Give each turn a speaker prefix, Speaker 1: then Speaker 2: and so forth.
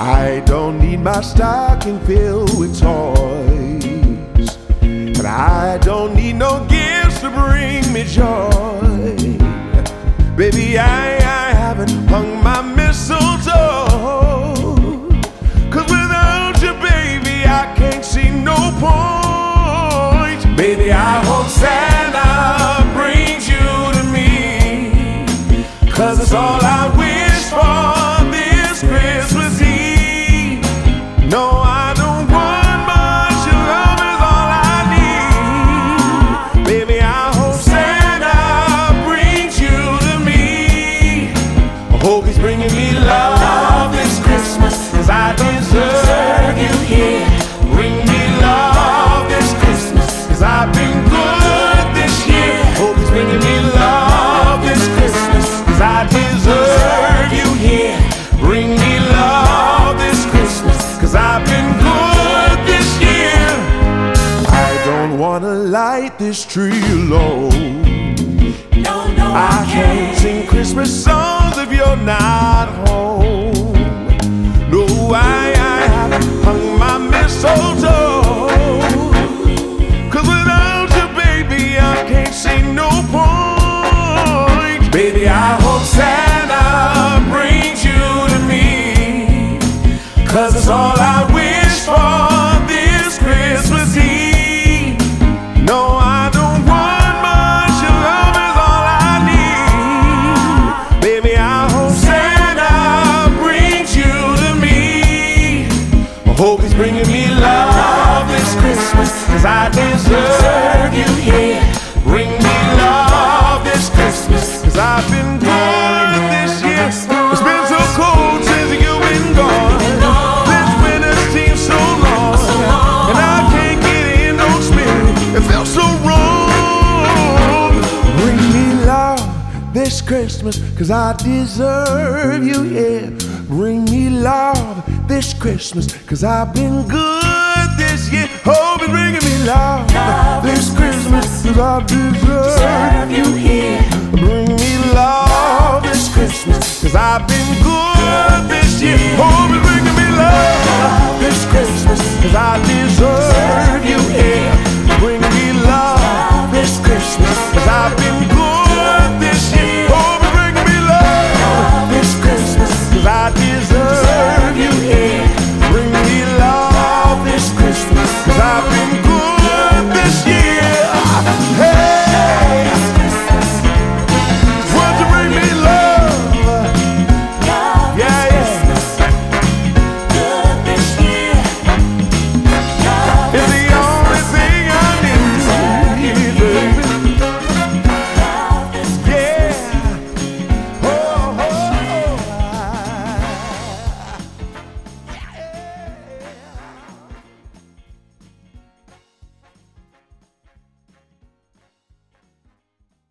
Speaker 1: I don't need my stocking filled with toys, and I don't need no gifts to bring me joy. Baby, I haven't hung my mistletoe, 'cause without you, baby, I can't see no point. Baby, I hope Santa brings you to me, 'cause it's all I wish for this Christmas Eve. No, I don't want much, your love is all I need. Baby, I hope Santa brings you to me. I hope he's bringing me love this Christmas, 'cause I deserve you here. Bring me love this Christmas, 'cause I've been good this year. Hope he's bringing me love this Christmas, 'cause I deserve you here. Bring me love this Christmas, 'cause I've been good this year. I don't wanna light this tree alone.
Speaker 2: No,
Speaker 1: I can't sing Christmas songs if you're not home. No, I haven't hung my mistletoe, 'cause without you, baby, I can't see no point. Baby, I hope Santa brings you to me, 'cause it's all I wish for this Christmas Eve. No, I don't want much, your love is all I need. Baby, I hope Santa brings you to me. I hope he's bringing me love this Christmas, 'cause I deserve you here. Bring me love this Christmas, 'cause I've been good this year. It's been so cold since you've been gone. This winter seems so long, and I can't get in no spirit. It feels so wrong. Bring me love this Christmas, 'cause I deserve you here. Bring me love this Christmas, 'cause I've been good this year. Hope it's bringing me love this Christmas, 'cause I deserve you here. Bring me love this Christmas, 'cause I've been good this year. Hope it's bringing me love this Christmas, 'cause I deserve